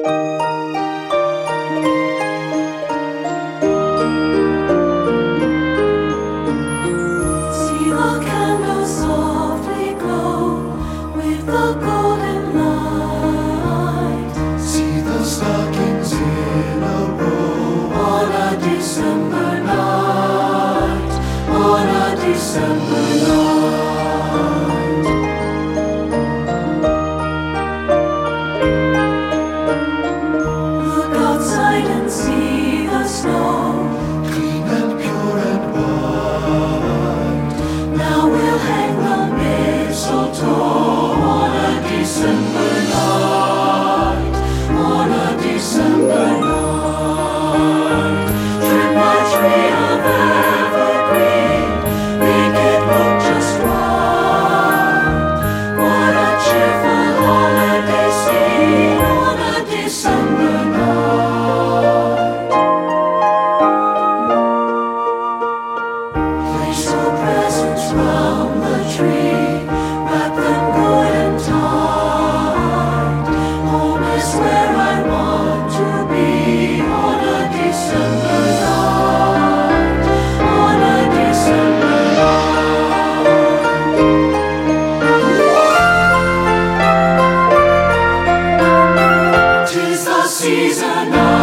See the candles softly glow with the golden light. See the stockings in a row On a December night, on a December night. Look outside and see the snow, clean and pure and white. now we'll hang the mistletoe on a December night, on a December night. Trim the tree of evergreen, make it look just right. What a cheerful holiday scene on a December night. Place the presents round the tree, wrap them good and tight. Home is where I want to be on a December night, on a December night. 'Tis the season of